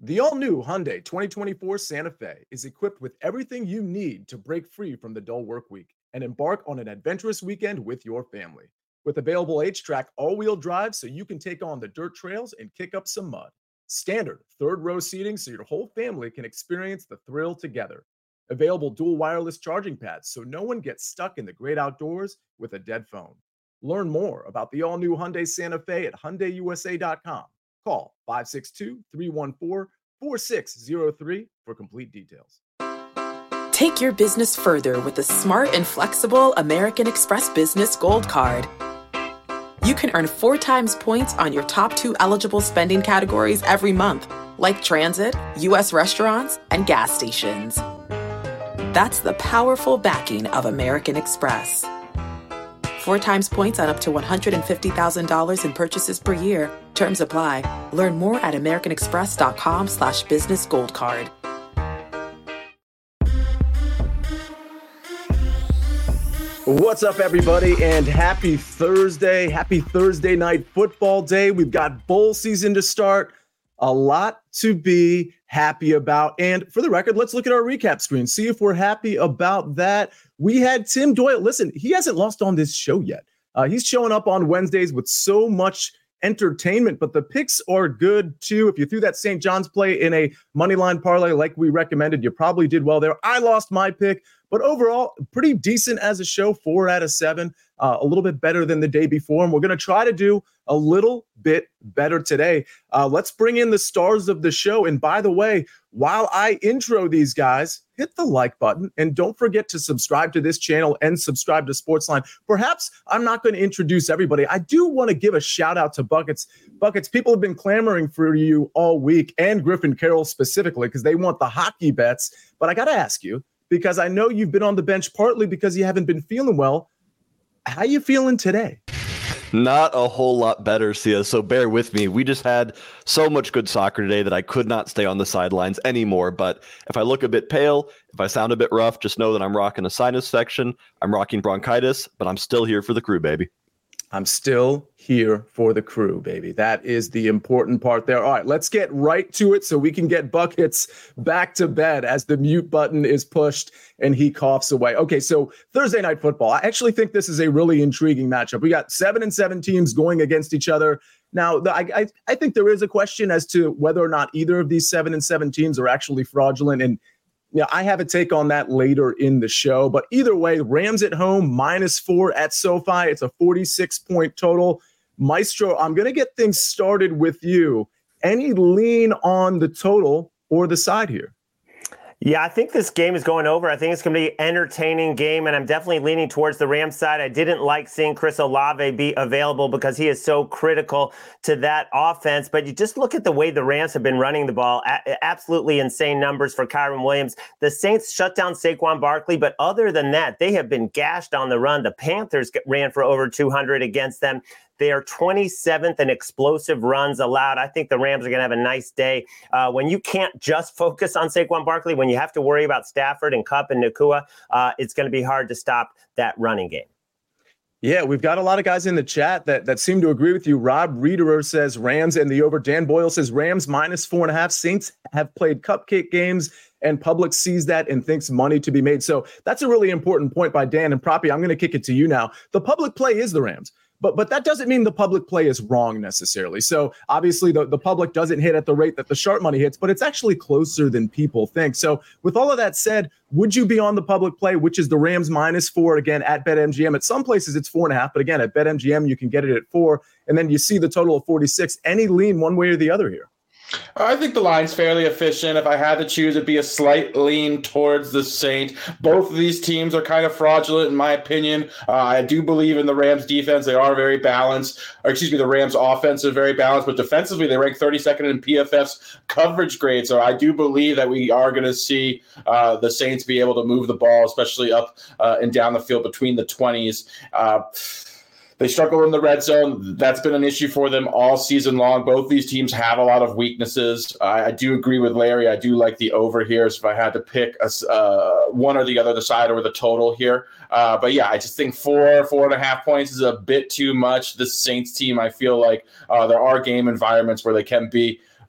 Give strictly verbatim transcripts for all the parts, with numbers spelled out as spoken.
The all-new Hyundai twenty twenty-four Santa Fe is equipped with everything you need to break free from the dull work week and embark on an adventurous weekend with your family. With available H-Track all-wheel drive so you can take on the dirt trails and kick up some mud. Standard third-row seating so your whole family can experience the thrill together. Available dual wireless charging pads so no one gets stuck in the great outdoors with a dead phone. Learn more about the all-new Hyundai Santa Fe at Hyundai U S A dot com. Call five six two, three one four, four six zero three for complete details. Take your business further with the smart and flexible American Express Business Gold Card. You can earn four times points on your top two eligible spending categories every month, like transit, U S restaurants, and gas stations. That's the powerful backing of American Express. Four times points on up to one hundred fifty thousand dollars in purchases per year. Terms apply. Learn more at americanexpress.com slash business gold card. What's up, everybody, and happy Thursday. Happy Thursday night football day. We've got bowl season to start. A lot to be happy about. And for the record, let's look at our recap screen, see if we're happy about that. We had Tim Doyle. Listen, he hasn't lost on this show yet. Uh, he's showing up on Wednesdays with so much entertainment, but the picks are good too. If you threw that Saint John's play in a money line parlay like we recommended, you probably did well there. I lost my pick, but overall, pretty decent as a show, four out of seven, uh, a little bit better than the day before. And we're going to try to do a little bit better today. Uh, let's bring in the stars of the show. And by the way, while I intro these guys, hit the like button and don't forget to subscribe to this channel and subscribe to Sportsline. Perhaps I'm not going to introduce everybody. I do want to give a shout out to Buckets. Buckets, people have been clamoring for you all week, and Griffin Carroll specifically, because they want the hockey bets. But I got to ask you, because I know you've been on the bench partly because you haven't been feeling well. How you feeling today? Not a whole lot better, Sia, so bear with me. We just had so much good soccer today that I could not stay on the sidelines anymore. But if I look a bit pale, if I sound a bit rough, just know that I'm rocking a sinus section. I'm rocking bronchitis, but I'm still here for the crew, baby. I'm still here for the crew, baby. That is the important part there. All right, let's get right to it so we can get Buckets back to bed as the mute button is pushed and he coughs away. Okay, so Thursday Night Football. I actually think this is a really intriguing matchup. We got seven and seven teams going against each other. Now, the, I, I, I think there is a question as to whether or not either of these seven and seven teams are actually fraudulent. And yeah, I have a take on that later in the show. But either way, Rams at home, minus four at SoFi. It's a forty-six point total. Maestro, I'm going to get things started with you. Any lean on the total or the side here? Yeah, I think this game is going over. I think it's going to be an entertaining game, and I'm definitely leaning towards the Rams side. I didn't like seeing Chris Olave be available because he is so critical to that offense. But you just look at the way the Rams have been running the ball. A- absolutely insane numbers for Kyren Williams. The Saints shut down Saquon Barkley, but other than that, they have been gashed on the run. The Panthers ran for over two hundred against them. They are twenty-seventh in explosive runs allowed. I think the Rams are going to have a nice day. Uh, when you can't just focus on Saquon Barkley, when you have to worry about Stafford and Kupp and Nacua, uh, it's going to be hard to stop that running game. Yeah, we've got a lot of guys in the chat that, that seem to agree with you. Rob Reederer says Rams and the over. Dan Boyle says Rams minus four and a half. Saints have played cupcake games, and public sees that and thinks money to be made. So that's a really important point by Dan. And Proppy, I'm going to kick it to you now. The public play is the Rams. But but that doesn't mean the public play is wrong necessarily. So obviously the, the public doesn't hit at the rate that the sharp money hits, but it's actually closer than people think. So with all of that said, would you be on the public play, which is the Rams minus four, again, at BetMGM? At some places it's four and a half, but again, at BetMGM, you can get it at four. And then you see the total of forty-six. Any lean one way or the other here? I think the line's fairly efficient. If I had to choose, it'd be a slight lean towards the Saints. Both of these teams are kind of fraudulent, in my opinion. Uh, I do believe in the Rams' defense. They are very balanced. Or excuse me, the Rams' offense is very balanced, but defensively, they rank thirty-second in P F F's coverage grade. So I do believe that we are going to see uh, the Saints be able to move the ball, especially up uh, and down the field between the twenties. Uh, They struggle in the red zone. That's been an issue for them all season long. Both these teams have a lot of weaknesses. I, I do agree with Larry. I do like the over here. So if I had to pick a, uh, one or the other, the side or the total here. Uh, but yeah, I just think four, four and a half points is a bit too much. This Saints team, I feel like uh, there are game environments where they can be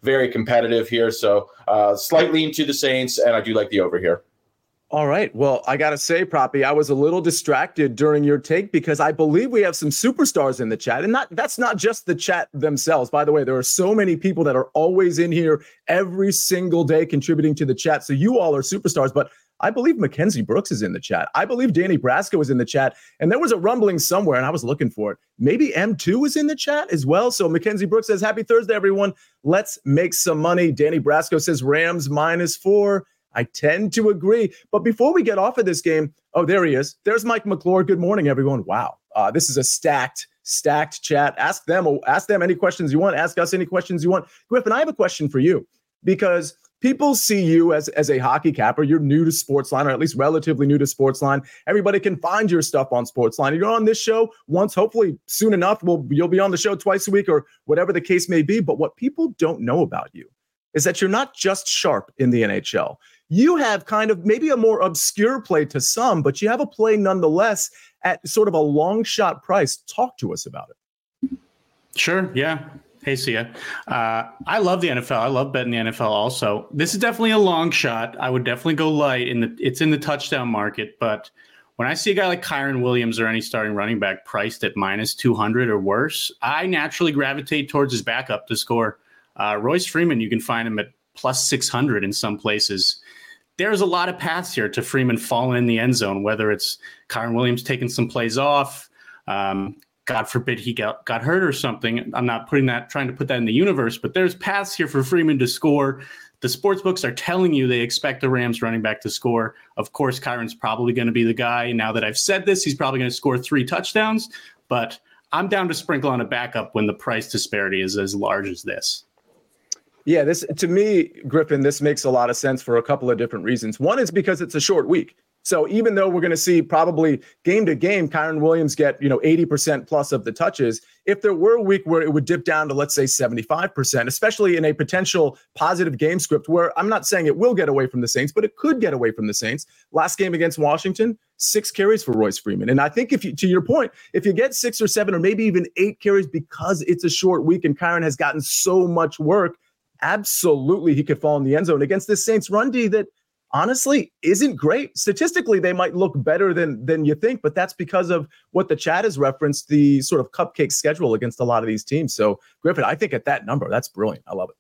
very competitive here. So uh, slightly into the Saints, and I do like the over here. All right. Well, I got to say, Proppy, I was a little distracted during your take because I believe we have some superstars in the chat. And not that's not just the chat themselves. By the way, there are so many people that are always in here every single day contributing to the chat. So you all are superstars. But I believe Mackenzie Brooks is in the chat. I believe Danny Brasco is in the chat. And there was a rumbling somewhere, and I was looking for it. Maybe M two is in the chat as well. So Mackenzie Brooks says, happy Thursday, everyone. Let's make some money. Danny Brasco says Rams minus four. I tend to agree. But before we get off of this game, oh, there he is. There's Mike McClure. Good morning, everyone. Wow. Uh, this is a stacked, stacked chat. Ask them, ask them any questions you want. Ask us any questions you want. Griffin, I have a question for you because people see you as, as a hockey capper. You're new to Sportsline, or at least relatively new to Sportsline. Everybody can find your stuff on Sportsline. You're on this show once, hopefully soon enough. We'll, you'll be on the show twice a week or whatever the case may be. But what people don't know about you is that you're not just sharp in the N H L. You have kind of maybe a more obscure play to some, but you have a play nonetheless at sort of a long shot price. Talk to us about it. Sure. Yeah. Hey, Sia. Uh, I love the N F L. I love betting the N F L also. This is definitely a long shot. I would definitely go light in the, it's in the touchdown market, but when I see a guy like Kyren Williams or any starting running back priced at minus two hundred or worse, I naturally gravitate towards his backup to score. Uh, Royce Freeman, you can find him at plus six hundred in some places. There's a lot of paths here to Freeman falling in the end zone, whether it's Kyren Williams taking some plays off, um, God forbid he got, got hurt or something. I'm not putting that, trying to put that in the universe, but there's paths here for Freeman to score. The sports books are telling you they expect the Rams running back to score. Of course, Kyron's probably going to be the guy. Now that I've said this, he's probably going to score three touchdowns, but I'm down to sprinkle on a backup when the price disparity is as large as this. Yeah, this to me, Griffin, this makes a lot of sense for a couple of different reasons. One is because it's a short week. So even though we're going to see probably game to game, Kyren Williams get, you know, eighty percent plus of the touches, if there were a week where it would dip down to, let's say, seventy-five percent, especially in a potential positive game script where I'm not saying it will get away from the Saints, but it could get away from the Saints. Last game against Washington, six carries for Royce Freeman. And I think if you, to your point, if you get six or seven or maybe even eight carries because it's a short week and Kyren has gotten so much work, absolutely he could fall in the end zone against this Saints run D that honestly isn't great. Statistically, they might look better than than you think, but that's because of what the chat has referenced, the sort of cupcake schedule against a lot of these teams. So Griffin, I think at that number, that's brilliant. I love it.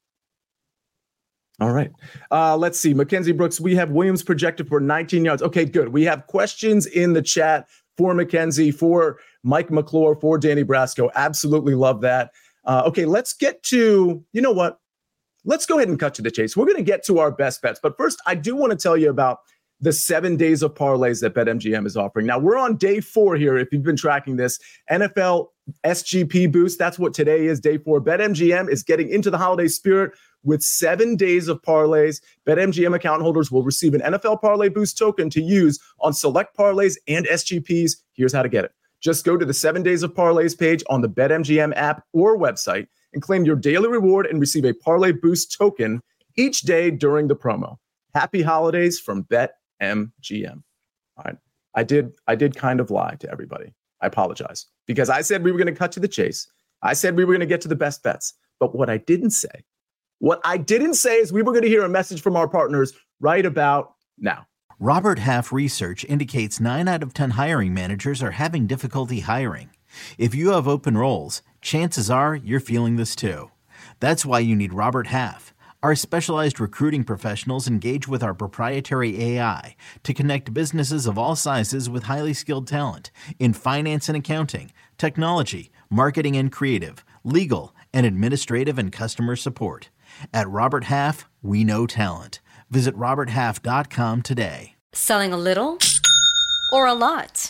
All right. Uh, let's see. Mackenzie Brooks, we have Williams projected for nineteen yards. Okay, good. We have questions in the chat for Mackenzie, for Mike McClure, for Danny Brasco. Absolutely love that. Uh, okay, let's get to, you know what? Let's go ahead and cut to the chase. We're going to get to our best bets. But first, I do want to tell you about the seven days of parlays that BetMGM is offering. Now, we're on day four here. If you've been tracking this, N F L S G P boost, that's what today is, day four. BetMGM is getting into the holiday spirit with seven days of parlays. BetMGM account holders will receive an N F L Parlay Boost token to use on select parlays and S G Ps. Here's how to get it. Just go to the seven days of parlays page on the BetMGM app or website and claim your daily reward and receive a Parlay Boost token each day during the promo. Happy holidays from BetMGM. All right. I did I did kind of lie to everybody. I apologize because I said we were going to cut to the chase. I said we were going to get to the best bets. But what I didn't say, what I didn't say is we were going to hear a message from our partners right about now. Robert Half research indicates nine out of ten hiring managers are having difficulty hiring. If you have open roles, chances are you're feeling this too. That's why you need Robert Half. Our specialized recruiting professionals engage with our proprietary A I to connect businesses of all sizes with highly skilled talent in finance and accounting, technology, marketing and creative, legal, and administrative and customer support. At Robert Half, we know talent. Visit robert half dot com today. Selling a little or a lot?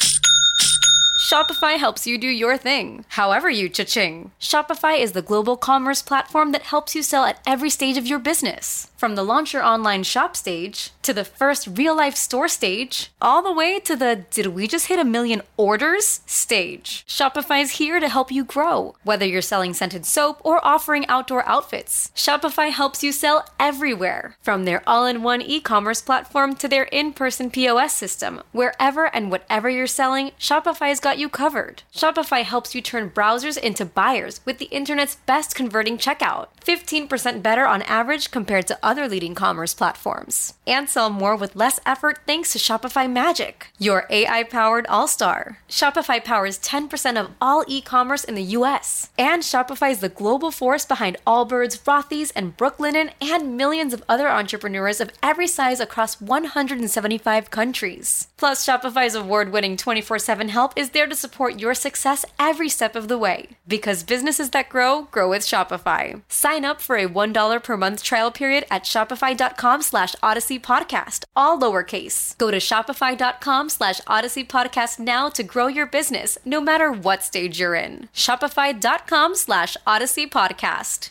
Shopify helps you do your thing, however you cha-ching. Shopify is the global commerce platform that helps you sell at every stage of your business. From the launch your online shop stage, to the first real-life store stage, all the way to the did we just hit a million orders stage. Shopify is here to help you grow. Whether you're selling scented soap or offering outdoor outfits, Shopify helps you sell everywhere. From their all-in-one e-commerce platform to their in-person P O S system, wherever and whatever you're selling, Shopify's got got you covered. Shopify helps you turn browsers into buyers with the internet's best converting checkout, fifteen percent better on average compared to other leading commerce platforms. And sell more with less effort thanks to Shopify Magic, your A I-powered all-star. Shopify powers ten percent of all e-commerce in the U S. And Shopify is the global force behind Allbirds, Rothy's, and Brooklinen, and millions of other entrepreneurs of every size across one hundred seventy-five countries. Plus, Shopify's award-winning twenty-four seven help is there to support your success every step of the way. Because businesses that grow, grow with Shopify. Sign up for a one dollar per month trial period at shopify.com slash Odyssey Podcast, all lowercase. Go to shopify.com slash Odyssey Podcast now to grow your business, no matter what stage you're in. Shopify.com slash Odyssey Podcast.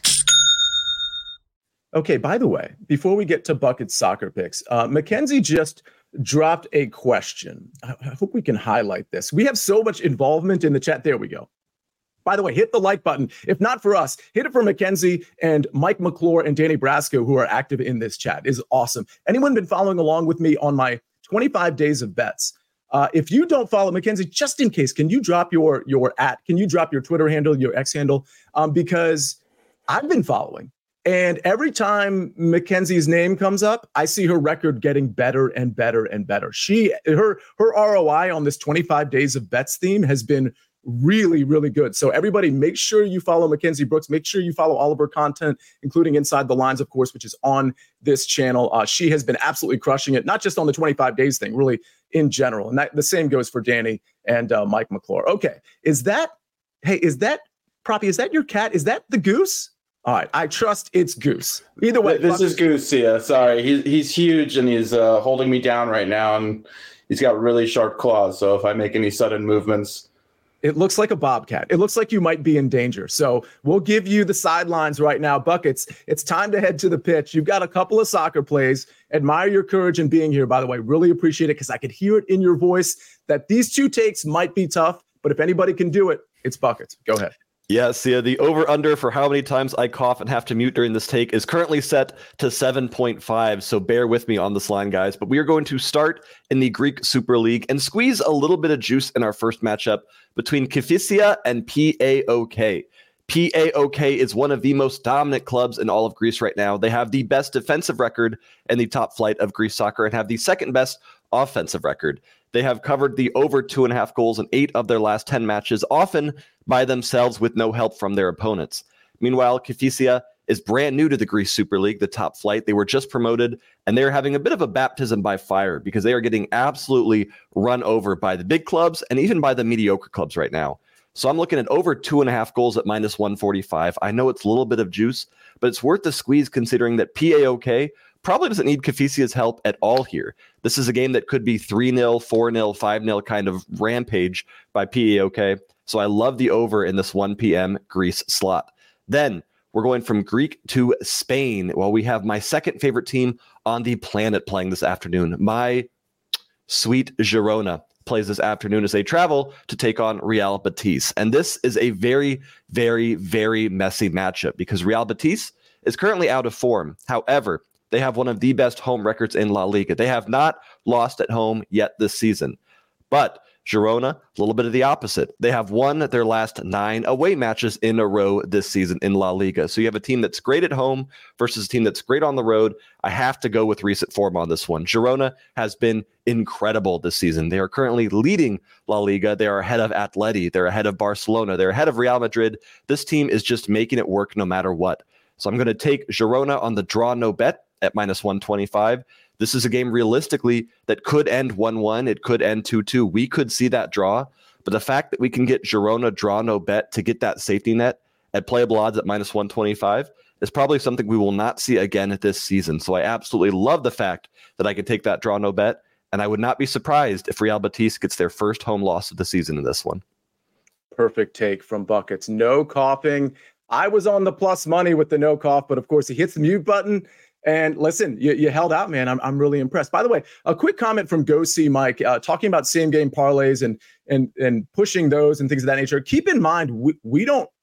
Okay, by the way, before we get to Bucket's soccer picks, uh, Mackenzie just dropped a question. I, I hope we can highlight this. We have so much involvement in the chat. There we go. By the way, hit the like button. If not for us, hit it for Mackenzie and Mike McClure and Danny Brasco, who are active in this chat. It is awesome. Anyone been following along with me on my twenty-five days of bets? Uh, if you don't follow Mackenzie, just in case, can you drop your your at? Can you drop your Twitter handle, your X handle? Um, because I've been following. And every time Mackenzie's name comes up, I see her record getting better and better and better. She, her, her R O I on this twenty-five days of bets theme has been really, really good. So everybody, make sure you follow Mackenzie Brooks. Make sure you follow all of her content, including Inside the Lines, of course, which is on this channel. Uh, she has been absolutely crushing it, not just on the twenty-five days thing, really in general. And that the same goes for Danny and uh, Mike McClure. Okay, is that, hey, is that, Proppy, is that your cat? Is that the Goose? All right, I trust it's Goose. Either way, this is Goose. Yeah, sorry, he's he's huge and he's uh, holding me down right now, and he's got really sharp claws. So if I make any sudden movements, it looks like a bobcat. It looks like you might be in danger. So we'll give you the sidelines right now, Buckets. It's time to head to the pitch. You've got a couple of soccer plays. Admire your courage in being here. By the way, really appreciate it because I could hear it in your voice that these two takes might be tough, but if anybody can do it, it's Buckets. Go ahead. Yeah, Sia, the over-under for how many times I cough and have to mute during this take is currently set to seven point five, so bear with me on this line, guys. But we are going to start in the Greek Super League and squeeze a little bit of juice in our first matchup between Kifisia and P A O K. P A O K is one of the most dominant clubs in all of Greece right now. They have the best defensive record in the top flight of Greece soccer and have the second best offensive record. They have covered the over two and a half goals in eight of their last ten matches, often by themselves with no help from their opponents. Meanwhile, Kifisia is brand new to the Greece Super League, the top flight. They were just promoted, and they're having a bit of a baptism by fire because they are getting absolutely run over by the big clubs and even by the mediocre clubs right now. So I'm looking at over two and a half goals at minus one forty-five. I know it's a little bit of juice, but it's worth the squeeze considering that P A O K probably doesn't need Kifisia's help at all here. This is a game that could be three nil, four nil, five nil kind of rampage by P A O K. So I love the over in this one p.m. Greece slot. Then we're going from Greek to Spain. Well, we have my second favorite team on the planet playing this afternoon. My sweet Girona plays this afternoon as they travel to take on Real Betis. And this is a very, very, very messy matchup because Real Betis is currently out of form. However, they have one of the best home records in La Liga. They have not lost at home yet this season. But Girona, a little bit of the opposite. They have won their last nine away matches in a row this season in La Liga. So you have a team that's great at home versus a team that's great on the road. I have to go with recent form on this one. Girona has been incredible this season. They are currently leading La Liga. They are ahead of Atleti. They're ahead of Barcelona. They're ahead of Real Madrid. This team is just making it work no matter what. So I'm going to take Girona on the draw no bet at minus one twenty-five. This is a game realistically that could end one one. It could end two two. We could see that draw. But the fact that we can get Girona draw no bet to get that safety net at playable odds at minus one twenty-five is probably something we will not see again at this season. So I absolutely love the fact that I could take that draw no bet. And I would not be surprised if Real Betis gets their first home loss of the season in this one. Perfect take from Buckets. No coughing. I was on the plus money with the no cough, but of course he hits the mute button. And listen, you, you held out, man. I'm I'm really impressed. By the way, a quick comment from Go See Mike, uh, talking about same game parlays and and and pushing those and things of that nature. Keep in mind, we, we don't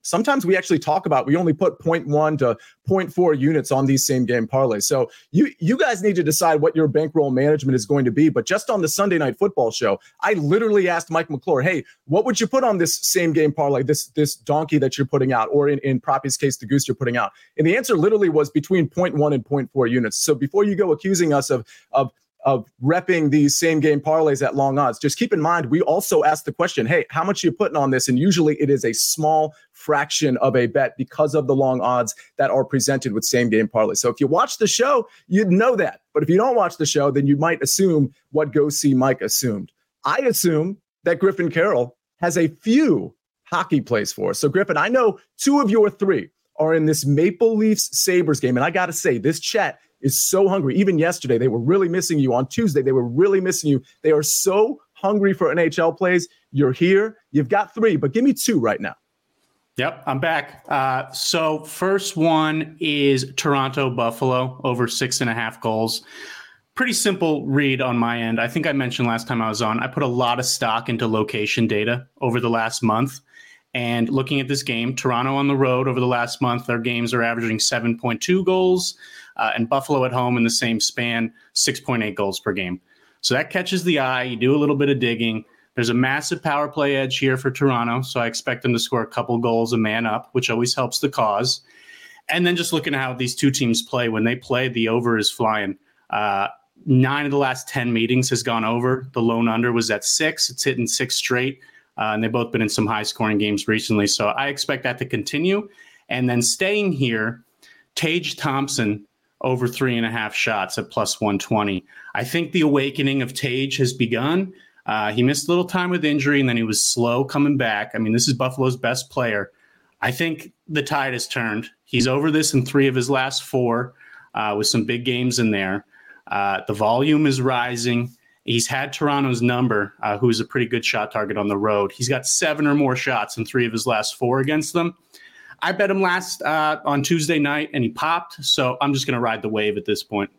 sometimes we actually talk about, we only put zero point one to zero point four units on these same game parlays. So you, you guys need to decide what your bankroll management is going to be. But just on the Sunday Night Football show, I literally asked Mike McClure, hey, what would you put on this same game parlay, this, this donkey that you're putting out, or in, in Proppy's case, the goose you're putting out? And the answer literally was between zero point one and zero point four units. So before you go accusing us of, of, of repping these same game parlays at long odds, just keep in mind, we also asked the question, hey, how much are you putting on this? And usually it is a small fraction of a bet because of the long odds that are presented with same game parlays. So if you watch the show, you'd know that. But if you don't watch the show, then you might assume what Go See Mike assumed. I assume that Griffin Carroll has a few hockey plays for us. So Griffin, I know two of your three are in this Maple Leafs Sabres game. And I got to say, this chat is so hungry. Even yesterday, they were really missing you. On Tuesday, they were really missing you. They are so hungry for N H L plays. You're here. You've got three, but give me two right now. Yep, I'm back. Uh, so first one is Toronto Buffalo over six and a half goals. Pretty simple read on my end. I think I mentioned last time I was on, I put a lot of stock into location data over the last month. And looking at this game, Toronto on the road over the last month, their games are averaging seven point two goals, uh, and Buffalo at home in the same span, six point eight goals per game. So that catches the eye. You do a little bit of digging. There's a massive power play edge here for Toronto, so I expect them to score a couple goals a man up, which always helps the cause. And then just looking at how these two teams play, when they play, the over is flying. Uh, nine of the last ten meetings has gone over. The lone under was at six. It's hitting six straight. Uh, and they've both been in some high-scoring games recently. So I expect that to continue. And then staying here, Tage Thompson over three and a half shots at plus one twenty. I think the awakening of Tage has begun. Uh, he missed a little time with injury, and then he was slow coming back. I mean, this is Buffalo's best player. I think the tide has turned. He's over this in three of his last four uh, with some big games in there. Uh, the volume is rising. He's had Toronto's number, uh, who's a pretty good shot target on the road. He's got seven or more shots in three of his last four against them. I bet him last uh, on Tuesday night, and he popped. So I'm just going to ride the wave at this point.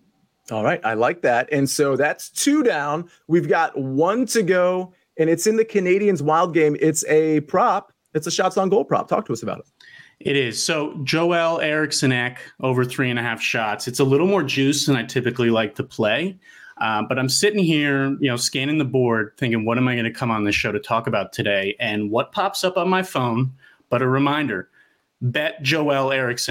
All right. I like that. And so that's two down. We've got one to go, and it's in the Canadiens Wild game. It's a prop. It's a shots on goal prop. Talk to us about it. It is. So Joel Eriksson over three and a half shots. It's a little more juice than I typically like to play. Uh, but I'm sitting here, you know, scanning the board, thinking, what am I going to come on this show to talk about today? And what pops up on my phone? But a reminder, bet Joel Eriksson.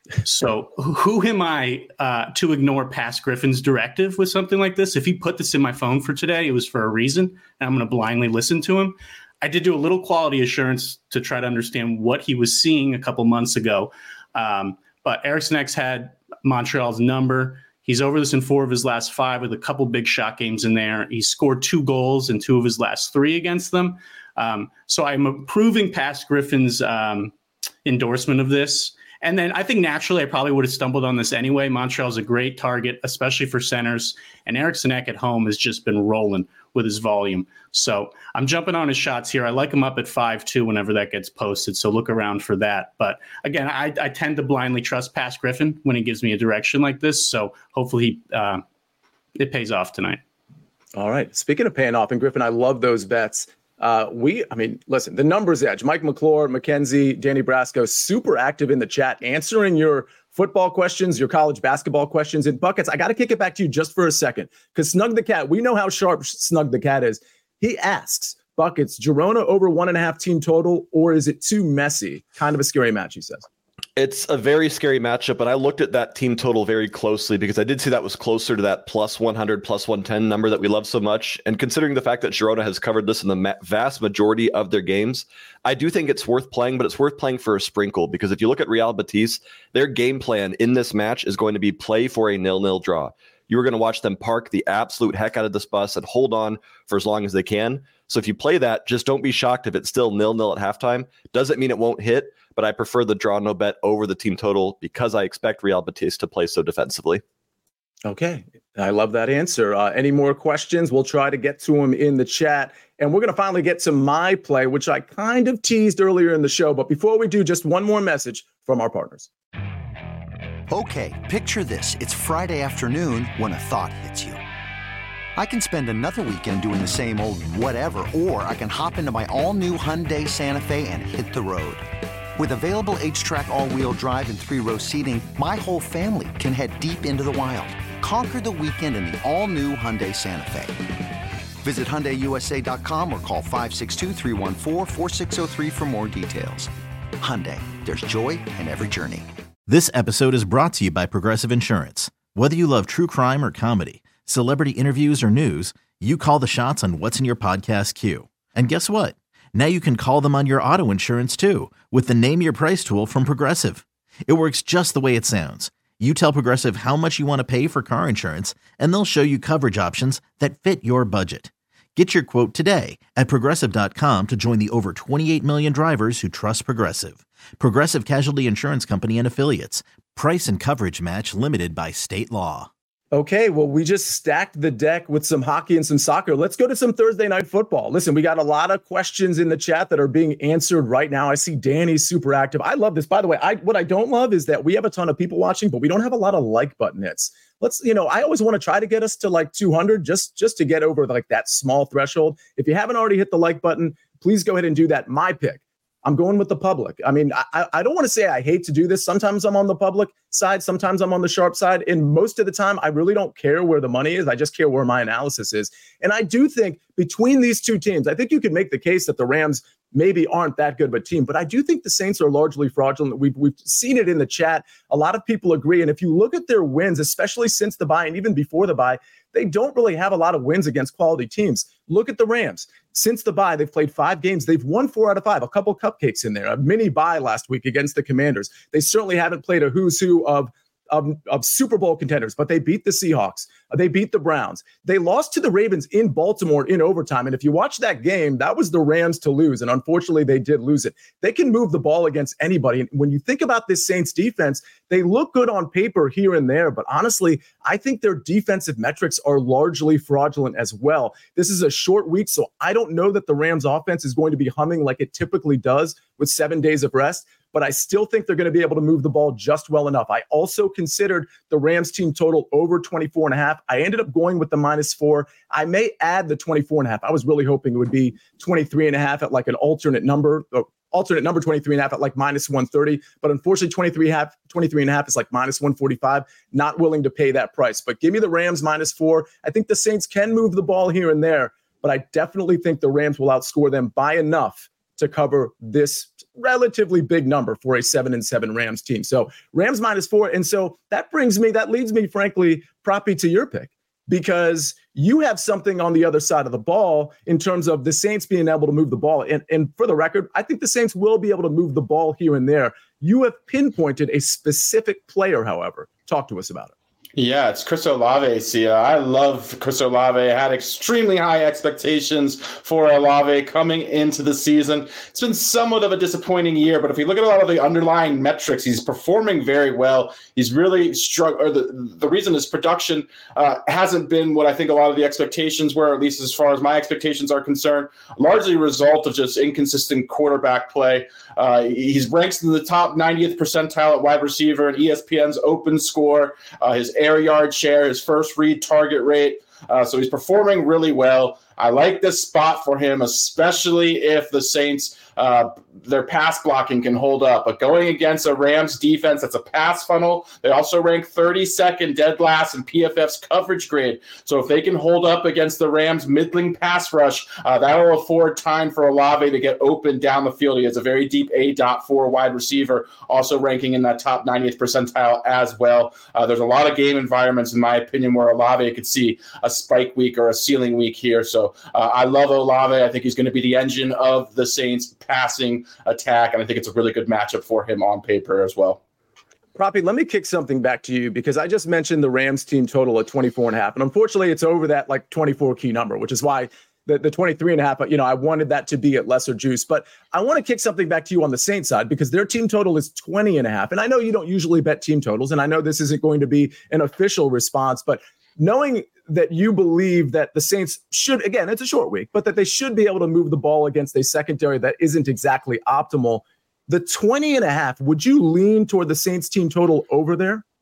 So who am I uh, to ignore past Griffin's directive with something like this? If he put this in my phone for today, it was for a reason, and I'm going to blindly listen to him. I did do a little quality assurance to try to understand what he was seeing a couple months ago. Um, but Eriksson had Montreal's number. He's over this in four of his last five with a couple big shot games in there. He scored two goals in two of his last three against them. Um, so I'm approving past Griffin's um, endorsement of this. And then I think naturally I probably would have stumbled on this anyway. Montreal's a great target, especially for centers. And Eriksson at home has just been rolling with his volume. So I'm jumping on his shots here. I like him up at five two whenever that gets posted. So look around for that. But again, I, I tend to blindly trust past Griffin when he gives me a direction like this. So hopefully uh, it pays off tonight. All right. Speaking of paying off, and Griffin, I love those bets. Uh, we, I mean, listen, the numbers edge, Mike McClure, Mackenzie, Danny Brasco, super active in the chat, answering your football questions, your college basketball questions. And Buckets, I got to kick it back to you just for a second, because Snug the Cat, we know how sharp Snug the Cat is. He asks, Buckets, Girona over one and a half team total, or is it too messy? Kind of a scary match, he says. It's a very scary matchup, but I looked at that team total very closely because I did see that was closer to that plus one hundred, plus one ten number that we love so much. And considering the fact that Girona has covered this in the ma- vast majority of their games, I do think it's worth playing, but it's worth playing for a sprinkle, because if you look at Real Betis, their game plan in this match is going to be play for a nil-nil draw. You are going to watch them park the absolute heck out of this bus and hold on for as long as they can. So if you play that, just don't be shocked if it's still nil-nil at halftime. Doesn't mean it won't hit, but I prefer the draw no bet over the team total because I expect Real Betis to play so defensively. Okay. I love that answer. Uh, any more questions? We'll try to get to them in the chat. And we're going to finally get to my play, which I kind of teased earlier in the show. But before we do, just one more message from our partners. Okay, picture this. It's Friday afternoon when a thought hits you. I can spend another weekend doing the same old whatever, or I can hop into my all-new Hyundai Santa Fe and hit the road. With available H-Track all-wheel drive and three-row seating, my whole family can head deep into the wild. Conquer the weekend in the all-new Hyundai Santa Fe. Visit Hyundai U S A dot com or call five six two, three one four, four six zero three for more details. Hyundai, there's joy in every journey. This episode is brought to you by Progressive Insurance. Whether you love true crime or comedy, celebrity interviews or news, you call the shots on what's in your podcast queue. And guess what? Now you can call them on your auto insurance too with the Name Your Price tool from Progressive. It works just the way it sounds. You tell Progressive how much you want to pay for car insurance, and they'll show you coverage options that fit your budget. Get your quote today at Progressive dot com to join the over twenty-eight million drivers who trust Progressive. Progressive Casualty Insurance Company and Affiliates. Price and coverage match limited by state law. Okay, well, we just stacked the deck with some hockey and some soccer. Let's go to some Thursday night football. Listen, we got a lot of questions in the chat that are being answered right now. I see Danny's super active. I love this. By the way, I what I don't love is that we have a ton of people watching, but we don't have a lot of like button hits. Let's, you know, I always want to try to get us to like two hundred just, just to get over like that small threshold. If you haven't already hit the like button, please go ahead and do that. My pick. I'm going with the public. I mean, I, I don't want to say I hate to do this. Sometimes I'm on the public side. Sometimes I'm on the sharp side. And most of the time, I really don't care where the money is. I just care where my analysis is. And I do think between these two teams, I think you could make the case that the Rams maybe aren't that good of a team. But I do think the Saints are largely fraudulent. We've, we've seen it in the chat. A lot of people agree. And if you look at their wins, especially since the bye and even before the bye, they don't really have a lot of wins against quality teams. Look at the Rams. Since the bye, they've played five games. They've won four out of five, a couple cupcakes in there, a mini bye last week against the Commanders. They certainly haven't played a who's who of Of, of Super Bowl contenders, but they beat the Seahawks. They beat the Browns. They lost to the Ravens in Baltimore in overtime. And if you watch that game, that was the Rams to lose. And unfortunately, they did lose it. They can move the ball against anybody. And when you think about this Saints defense, they look good on paper here and there. But honestly, I think their defensive metrics are largely fraudulent as well. This is a short week, so I don't know that the Rams offense is going to be humming like it typically does with seven days of rest. But I still think they're going to be able to move the ball just well enough. I also considered the Rams team total over twenty-four and a half. I ended up going with the minus four. I may add the twenty-four and a half. I was really hoping it would be twenty-three and a half at like an alternate number, or alternate number twenty-three and a half at like minus one thirty. But unfortunately, twenty-three and a half, twenty-three and a half is like minus one forty-five. Not willing to pay that price. But give me the Rams minus four. I think the Saints can move the ball here and there, but I definitely think the Rams will outscore them by enough to cover this relatively big number for a seven and seven Rams team. So Rams minus four. And so that brings me, that leads me, frankly, Proppy, to your pick, because you have something on the other side of the ball in terms of the Saints being able to move the ball. And, and for the record, I think the Saints will be able to move the ball here and there. You have pinpointed a specific player, however. Talk to us about it. Yeah, it's Chris Olave, Sia. I love Chris Olave. I had extremely high expectations for Olave coming into the season. It's been somewhat of a disappointing year, but if you look at a lot of the underlying metrics, he's performing very well. He's really struck, or the, the reason his production uh, hasn't been what I think a lot of the expectations were, at least as far as my expectations are concerned, largely a result of just inconsistent quarterback play. Uh, he's ranked in the top ninetieth percentile at wide receiver in E S P N's open score. Uh, his air yard share, his first read target rate. Uh, so he's performing really well. I like this spot for him, especially if the Saints, uh, their pass blocking can hold up. But going against a Rams defense that's a pass funnel, they also rank thirty-second dead last in P F F's coverage grade. So if they can hold up against the Rams' middling pass rush, uh, that will afford time for Olave to get open down the field. He has a very deep A dot four wide receiver, also ranking in that top ninetieth percentile as well. Uh, there's a lot of game environments, in my opinion, where Olave could see a spike week or a ceiling week here. So uh, I love Olave. I think he's going to be the engine of the Saints passing attack, and I think it's a really good matchup for him on paper as well. Proppy, let me kick something back to you, because I just mentioned the Rams team total at twenty-four and a half. And unfortunately, it's over that like twenty-four key number, which is why the, the twenty-three and a half, you know, I wanted that to be at lesser juice. But I want to kick something back to you on the Saints side, because their team total is twenty and a half. And I know you don't usually bet team totals, and I know this isn't going to be an official response, but knowing that you believe that the Saints should, again, it's a short week, but that they should be able to move the ball against a secondary that isn't exactly optimal. The twenty and a half, would you lean toward the Saints team total over there?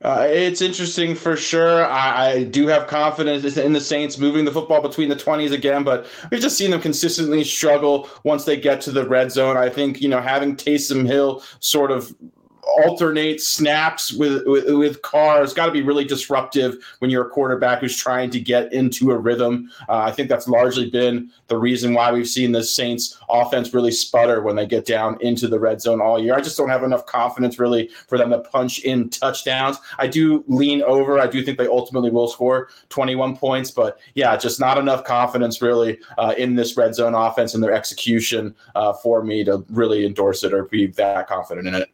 Uh, it's interesting for sure. I, I do have confidence in the Saints moving the football between the twenties again, but we've just seen them consistently struggle once they get to the red zone. I think, you know, having Taysom Hill sort of alternate snaps with with, with Carr has got to be really disruptive when you're a quarterback who's trying to get into a rhythm. Uh, I think that's largely been the reason why we've seen the Saints offense really sputter when they get down into the red zone all year. I just don't have enough confidence really for them to punch in touchdowns. I do lean over. I do think they ultimately will score twenty-one points, but yeah, just not enough confidence really uh, in this red zone offense and their execution uh, for me to really endorse it or be that confident in it.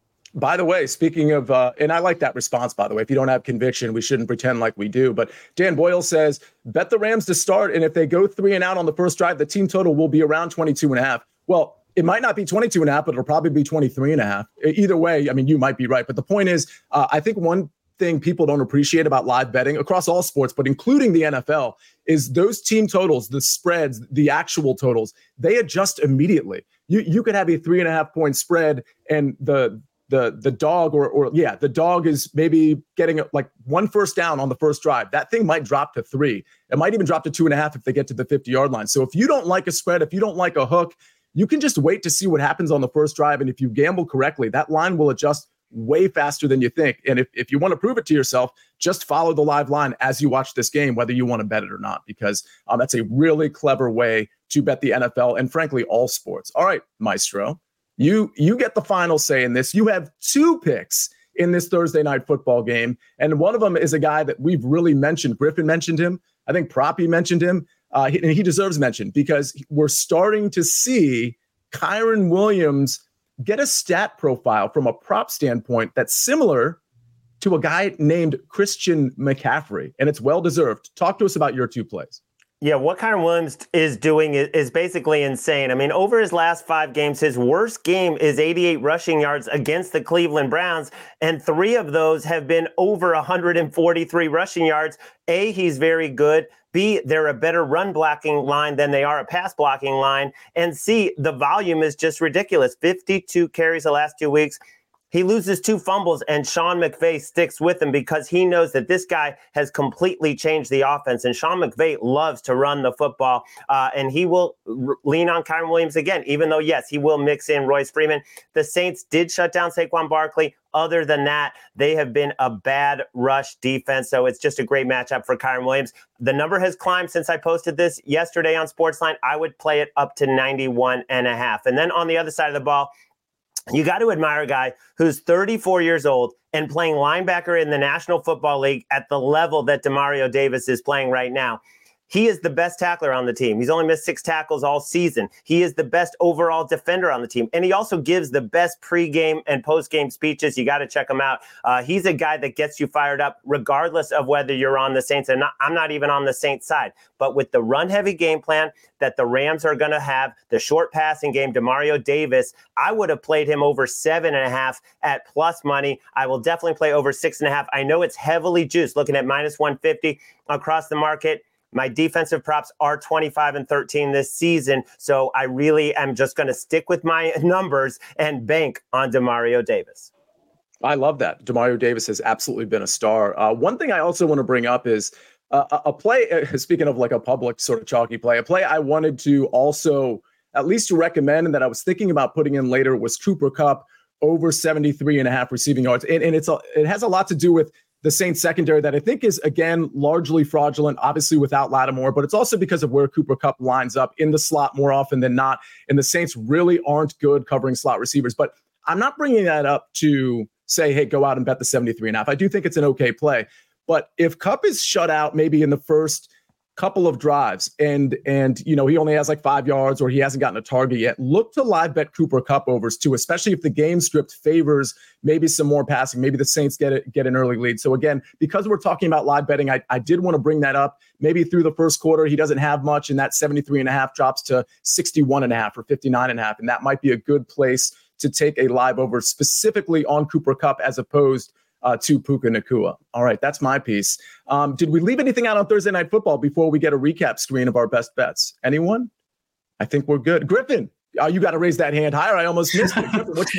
By the way, speaking of, uh, and I like that response, by the way, if you don't have conviction, we shouldn't pretend like we do. But Dan Boyle says, bet the Rams to start. And if they go three and out on the first drive, the team total will be around twenty-two and a half. Well, it might not be twenty-two and a half, but it'll probably be twenty-three and a half. Either way, I mean, you might be right. But the point is, uh, I think one thing people don't appreciate about live betting across all sports, but including the N F L, is those team totals, the spreads, the actual totals, they adjust immediately. You you could have a three and a half point spread and the the the dog or or yeah, the dog is maybe getting like one first down on the first drive. That thing might drop to three. It might even drop to two and a half if they get to the fifty yard line. So if you don't like a spread, if you don't like a hook, you can just wait to see what happens on the first drive. And if you gamble correctly, that line will adjust way faster than you think. And if, if you want to prove it to yourself, just follow the live line as you watch this game, whether you want to bet it or not, because um, that's a really clever way to bet the N F L and frankly, all sports. All right, Maestro. You you get the final say in this. You have two picks in this Thursday night football game, and one of them is a guy that we've really mentioned. Griffin mentioned him. I think Proppy mentioned him, uh, and he deserves mention because we're starting to see Kyren Williams get a stat profile from a prop standpoint that's similar to a guy named Christian McCaffrey, and it's well-deserved. Talk to us about your two plays. Yeah, what Kyren Williams is doing is, is basically insane. I mean, over his last five games, his worst game is eighty-eight rushing yards against the Cleveland Browns, and three of those have been over one hundred forty-three rushing yards. A, he's very good. B, they're a better run blocking line than they are a pass blocking line. And C, the volume is just ridiculous. fifty-two carries the last two weeks. He loses two fumbles, and Sean McVay sticks with him because he knows that this guy has completely changed the offense. And Sean McVay loves to run the football, uh, and he will r- lean on Kyren Williams again, even though, yes, he will mix in Royce Freeman. The Saints did shut down Saquon Barkley. Other than that, they have been a bad rush defense, so it's just a great matchup for Kyren Williams. The number has climbed since I posted this yesterday on Sportsline. I would play it up to ninety-one and a half. And then on the other side of the ball, you got to admire a guy who's thirty-four years old and playing linebacker in the National Football League at the level that Demario Davis is playing right now. He is the best tackler on the team. He's only missed six tackles all season. He is the best overall defender on the team. And he also gives the best pregame and postgame speeches. You got to check him out. Uh, he's a guy that gets you fired up regardless of whether you're on the Saints. And not, I'm not even on the Saints side. But with the run-heavy game plan that the Rams are going to have, the short passing game, Demario Davis, I would have played him over seven and a half at plus money. I will definitely play over six and a half. I know it's heavily juiced, looking at minus one fifty across the market. My defensive props are twenty-five and thirteen this season, so I really am just going to stick with my numbers and bank on Demario Davis. I love that. Demario Davis has absolutely been a star. Uh, one thing I also want to bring up is uh, a play, uh, speaking of like a public sort of chalky play, a play I wanted to also at least recommend and that I was thinking about putting in later was Cooper Kupp over seventy-three and a half receiving yards. And, and it's a, it has a lot to do with the Saints secondary that I think is, again, largely fraudulent, obviously without Lattimore, but it's also because of where Cooper Kupp lines up in the slot more often than not. And the Saints really aren't good covering slot receivers. But I'm not bringing that up to say, hey, go out and bet the seventy-three and a half. I do think it's an okay play. But if Kupp is shut out maybe in the first couple of drives and, and you know, he only has like five yards or he hasn't gotten a target yet, look to live bet Cooper Kupp overs too, especially if the game script favors maybe some more passing. Maybe the Saints get it, get an early lead. So again, because we're talking about live betting, I, I did want to bring that up. Maybe through the first quarter, he doesn't have much and that seventy-three and a half drops to sixty-one and a half or fifty-nine and a half. And that might be a good place to take a live over specifically on Cooper Kupp as opposed Uh, to Puka Nacua. All right, that's my piece. Um, did we leave anything out on Thursday Night Football before we get a recap screen of our best bets? Anyone? I think we're good. Griffin, oh, you got to raise that hand higher. I almost missed it. Griffin, what you got?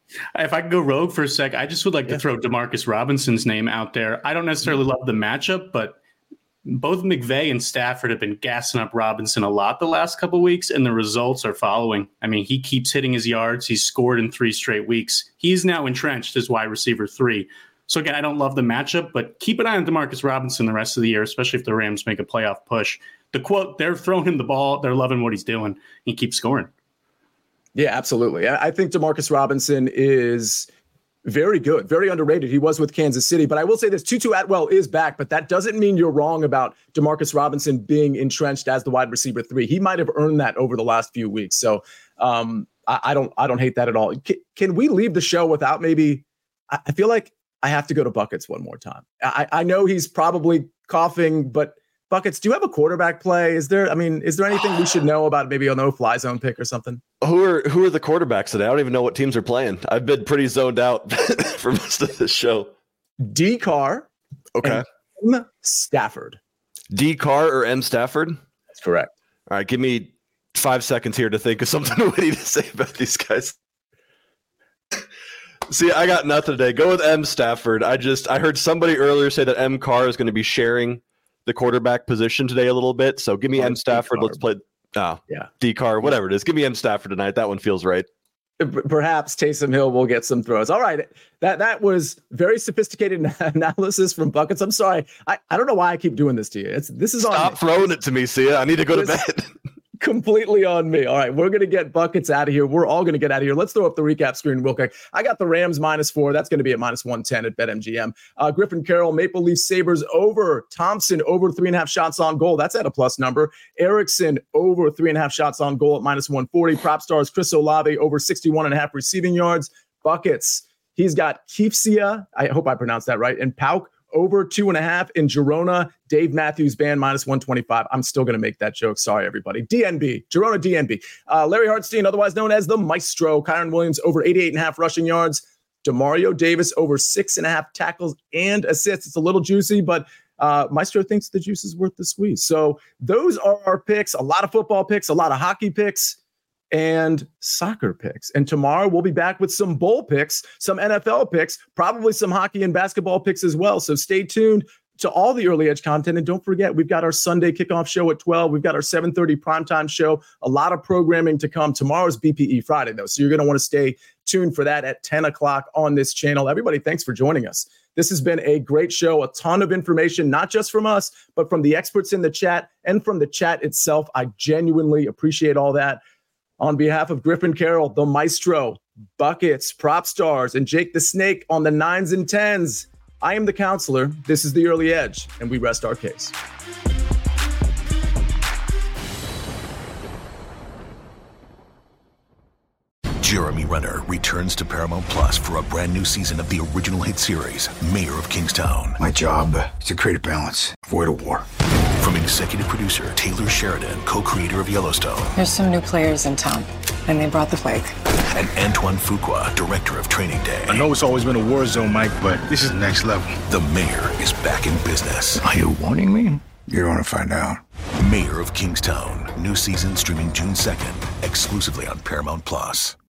If I could go rogue for a sec, I just would like yeah. to throw Demarcus Robinson's name out there. I don't necessarily love the matchup, but both McVay and Stafford have been gassing up Robinson a lot the last couple of weeks, and the results are following. I mean, he keeps hitting his yards. He's scored in three straight weeks. He's now entrenched as wide receiver three. So, again, I don't love the matchup, but keep an eye on Demarcus Robinson the rest of the year, especially if the Rams make a playoff push. The quote, they're throwing him the ball. They're loving what he's doing. He keeps scoring. Yeah, absolutely. I think Demarcus Robinson is very good, very underrated. He was with Kansas City. But I will say this, Tutu Atwell is back, but that doesn't mean you're wrong about Demarcus Robinson being entrenched as the wide receiver three. He might have earned that over the last few weeks. So um, I, I don't I don't hate that at all. Can, can we leave the show without maybe – I feel like I have to go to Buckets one more time. I, I know he's probably coughing, but Buckets, do you have a quarterback play? Is there – I mean, is there anything we should know about maybe a no-fly zone pick or something? Who are who are the quarterbacks today? I don't even know what teams are playing. I've been pretty zoned out for most of this show. D. Carr. Okay. And M. Stafford. D. Carr or M. Stafford? That's correct. All right, give me five seconds here to think of something witty to say about these guys. See, I got nothing today. Go with M. Stafford. I just I heard somebody earlier say that M. Carr is going to be sharing the quarterback position today a little bit. So give me oh, M. Stafford. Let's play. Oh, yeah. D-Car, whatever it is. Give me M. Stafford tonight. That one feels right. Perhaps Taysom Hill will get some throws. All right. That that was very sophisticated analysis from Buckets. I'm sorry. I, I don't know why I keep doing this to you. It's This is on Stop me. throwing it to me, Sia. I need to go to bed. Completely on me. All right, we're going to get Buckets out of here. We're all going to get out of here. Let's throw up the recap screen real quick. I got the Rams minus four. That's going to be at minus one ten at BetMGM. Uh, Griffin Carroll, Maple Leaf Sabres over. Thompson over three and a half shots on goal. That's at a plus number. Erickson over three and a half shots on goal at minus one forty. Prop stars Chris Olave over sixty-one and a half receiving yards. Buckets. He's got Keefsia. I hope I pronounced that right. And Pauk over two and a half in Girona. Dave Matthews Band minus one twenty-five. I'm still going to make that joke. Sorry, everybody. D N B, Girona D N B. Uh, Larry Hartstein, otherwise known as the Maestro. Kyron Williams over eighty-eight and a half rushing yards. Demario Davis over six and a half tackles and assists. It's a little juicy, but uh, Maestro thinks the juice is worth the squeeze. So those are our picks. A lot of football picks, a lot of hockey picks, and soccer picks. And tomorrow we'll be back with some bowl picks, some N F L picks, probably some hockey and basketball picks as well. So stay tuned to all the Early Edge content. And don't forget, we've got our Sunday kickoff show at twelve. We've got our seven thirty primetime show. A lot of programming to come. Tomorrow's B P E Friday, though. So you're going to want to stay tuned for that at ten o'clock on this channel. Everybody, thanks for joining us. This has been a great show, a ton of information, not just from us, but from the experts in the chat and from the chat itself. I genuinely appreciate all that. On behalf of Griffin Carroll, the Maestro, Buckets, Prop Stars, and Jake the Snake on the nines and tens, I am the counselor. This is the Early Edge, and we rest our case. Jeremy Renner returns to Paramount Plus for a brand new season of the original hit series, Mayor of Kingstown. My job is to create a balance, avoid a war. From executive producer Taylor Sheridan, co-creator of Yellowstone. There's some new players in town, and they brought the plague. And Antoine Fuqua, director of Training Day. I know it's always been a war zone, Mike, but this is next level. The Mayor is back in business. Are you warning me? You're going to find out. Mayor of Kingstown, new season streaming June second, exclusively on Paramount Plus.